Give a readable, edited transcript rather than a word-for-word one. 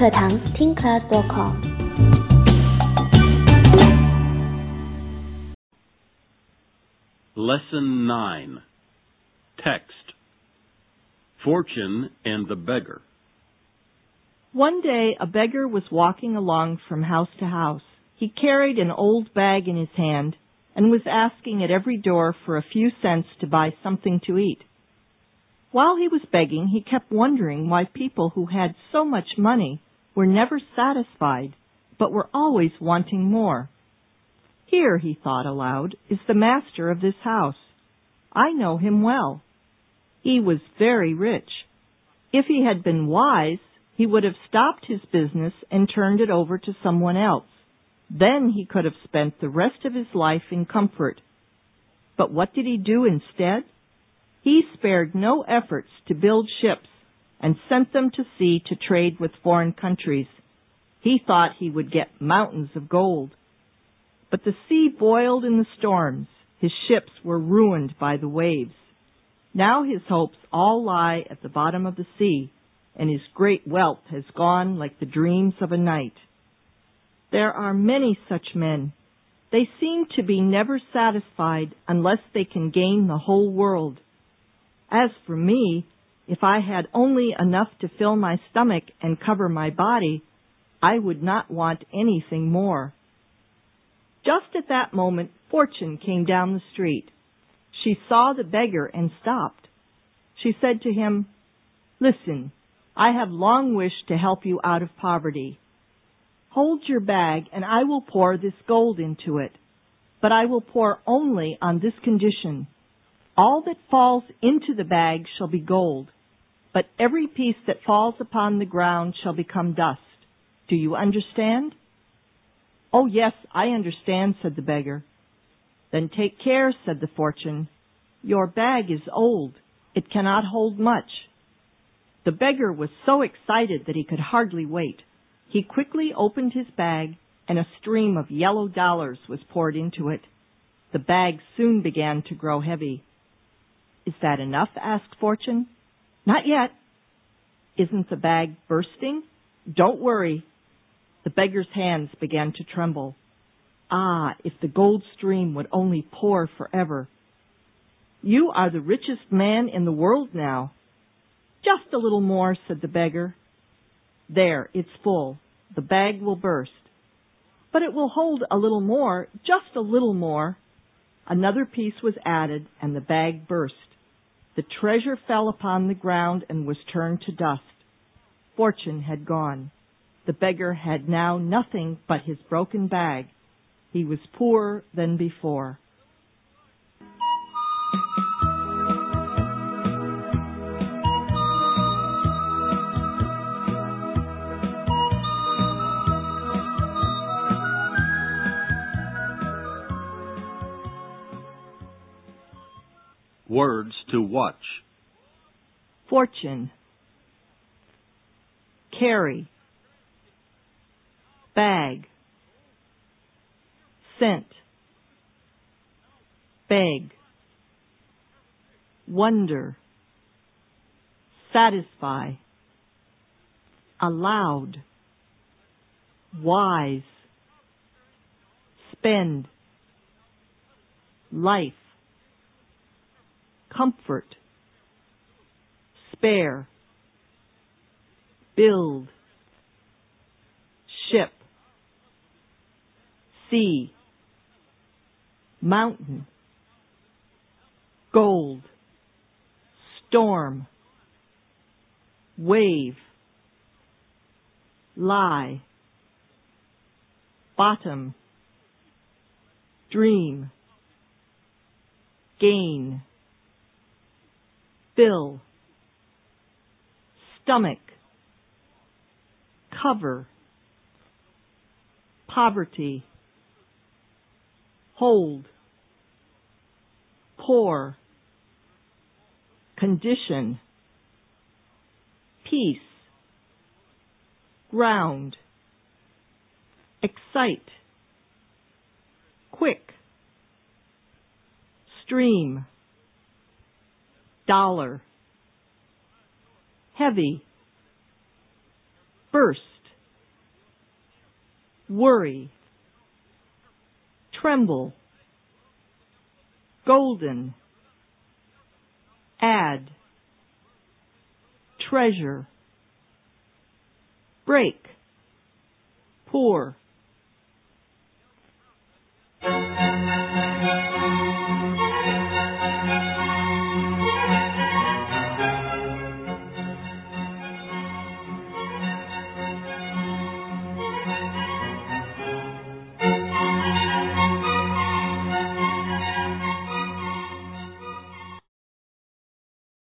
课堂听 class.com。 Lesson 9. Text. Fortune and the Beggar. One day a beggar was walking along from house to house. He carried an old bag in his hand and was asking at every door for a few cents to buy something to eat. While he was begging, he kept wondering why people who had so much money were never satisfied, but were always wanting more. Here, he thought aloud, is the master of this house. I know him well. He was very rich. If he had been wise, he would have stopped his business and turned it over to someone else. Then he could have spent the rest of his life in comfort. But what did he do instead? He spared no efforts to build ships and sent them to sea to trade with foreign countries. He thought he would get mountains of gold. But the sea boiled in the storms. His ships were ruined by the waves. Now his hopes all lie at the bottom of the sea, and his great wealth has gone like the dreams of a night. There are many such men. They seem to be never satisfied unless they can gain the whole world. As for me, if I had only enough to fill my stomach and cover my body, I would not want anything more. Just at that moment, Fortune came down the street. She saw the beggar and stopped. She said to him, "Listen, I have long wished to help you out of poverty. Hold your bag and I will pour this gold into it. But I will pour only on this condition. All that falls into the bag shall be gold, but every piece that falls upon the ground shall become dust. Do you understand?" "Oh, yes, I understand," said the beggar. "Then take care," said the Fortune. "Your bag is old. It cannot hold much." The beggar was so excited that he could hardly wait. He quickly opened his bag, and a stream of yellow dollars was poured into it. The bag soon began to grow heavy. "Is that enough?" asked Fortune. "Not yet." "Isn't the bag bursting?" "Don't worry." The beggar's hands began to tremble. Ah, if the gold stream would only pour forever. "You are the richest man in the world now." "Just a little more," said the beggar. "There, it's full. The bag will burst." "But it will hold a little more, just a little more." Another piece was added, and the bag burst. The treasure fell upon the ground and was turned to dust. Fortune had gone. The beggar had now nothing but his broken bag. He was poorer than before. Words to watch. Fortune. Carry. Bag. Scent. Beg. Wonder. Satisfy. Allowed. Wise. Spend. Life. Comfort. Spare. Build. Ship. Sea. Mountain. Gold. Storm. Wave. Lie. Bottom. Dream. Gain. Fill. Stomach. Cover. Poverty. Hold. Pour. Condition. Peace. Ground. Excite. Quick. Stream. Dollar. Heavy. Burst. worry, tremble, golden, add, treasure, break, pour,